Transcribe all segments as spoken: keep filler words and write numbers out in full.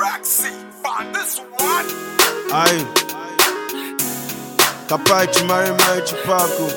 Roxy, find this one. Aye. Capace, Mari Mari Chupaco.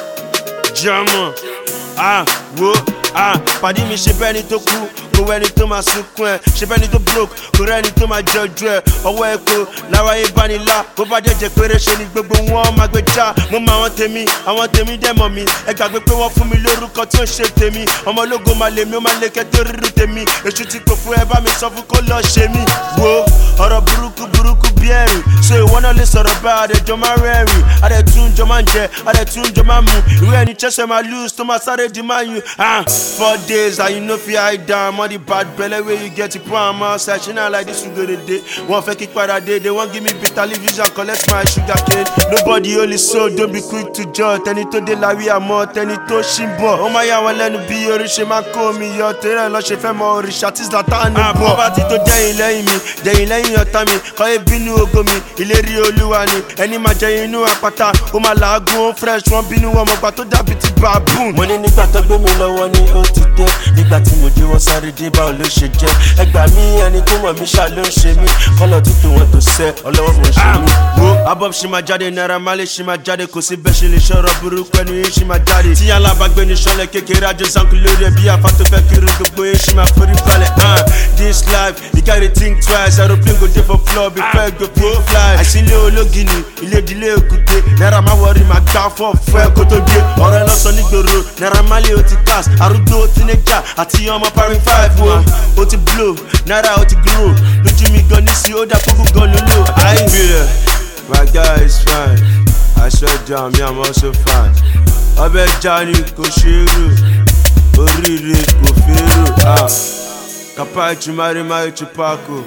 Jama. Ah, wo. Ah, pàdé mi ṣe bẹ́ẹ̀ ni tó kú, kò wẹ́ni tó máa sunkún ẹ̀. Ṣe bẹ́ẹ̀ ni tó broke, kò rẹ́ni tó máa jọjú ẹ̀. Ọwọ́ epo láwáyé bánilá, bó bá jẹ́jẹ́ péré ṣe ni gbogbo wọn máa gbé já. Mo mọ àwọn tèmi, àwọn tèmi dẹ̀ mọ̀ mí. Ẹ gbàgbé pé wọ́n fún mi lórúkọ tí ó ṣe tèmi. Ọmọ ológo máa lè mi, ó máa lè kẹ́ tó rírú tèmi. Èṣù ti kò fún ẹ bá mi sọ fún kó lọ ṣe mí. Wo ọ̀rọ̀ burúkú burúkú bí ẹ̀rìn. So ìwọ náà lè sọ̀rọ̀ bá àdẹ̀jọ́ máa rẹ́rìn. Àdẹ̀tún jọ máa ń jẹ, àdẹ̀tún jọ máa mú. Ìwé ẹni Chelsea máa lose tó máa sáré di máa yùn. Four days and you know fi hide down. All the bad belly where you get it, put on my side. She not like this, you go to day. One fake kick by day. They won't give me bitter leaf, use and collect my sugar cane. Nobody only so, don't be quick to judge. Tẹ́ni tó dé láwí àmọ́, tẹ́ni tó ṣì ń bọ̀. Ó máa yà wọ́n lẹ́nu bí oríṣi máa kó mi yọ. Tẹ́rẹ̀ lọ ṣe fẹ́ mọ òrìṣà tí Zlatan ń bọ̀. Poverty tó jẹ́yìn lẹ́yìn mi, jẹ́yìn lẹ́yìn ọ̀tá mi. Kọ́yé bínú ògo mi, ìlérí Olúwa ni. Ẹni máa jẹ inú àpáta, ó máa làágùn, ó fresh. Wọ́n bínú ọmọ gbà tó dàbí ti baboon. Mo ní nígbà tó gbé mi lọ́wọ́ ni ó ti dé. Nígbà tí mo dé wọ́n sáré dé báwo ló ṣe jẹ́. Ẹ gbà mí ẹni tó mọ̀ mí ṣá ló ń ṣe mí. Kọ́lọ̀ tútù wọn tó sẹ́ ọlọ́wọ́ mo ṣe mí. Wo Abob ṣì máa jáde, Naira Marley ṣì máa jáde. Kò sí bẹ́ẹ̀ ṣe lè ṣọ̀rọ̀ burúkú ẹnu yín ṣì máa jáde. Tí alábàgbé ní ṣọlẹ̀ kékeré àjọ sanku lórí ẹ̀ bí afá tó fẹ́ kiri gbogbo yín ṣì máa forí balẹ̀. This life you gotta think twice. Aeroplane go dey for floor before go pay fly. Àìsílẹ̀ ológìní ilé ìdílé òkúté. Naira máa wọrí máa gbá fọ́ fún ẹ kó tó dé. Ọ̀rọ̀ ẹ lọ́sọ̀ nígboro Naira Marley ó ti cast. Arúgbó teenager àti ọmọ parí five wo. Ó ti blow Naira ó ti grow. Lójú mi gan nísì ó dá kókó gan lólò. I feel it, my guy is fine. I swear down me I'm also fine. Ọbẹ̀ já ni kò ṣe é rò. Oríire kò fẹ́ rò. Capace, Mari Mari Chupaco.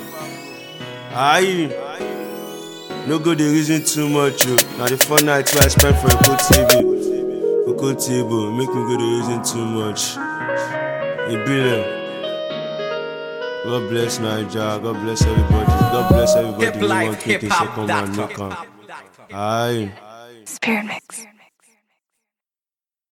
Aye. No go dey reason too much o. Na the fun night wey I spend for Eko T V. Eko table make me go dey reason too much. E be like. God bless Naija, God bless everybody, God bless everybody. Hip life, hip hop, Aye. Spirit Mix.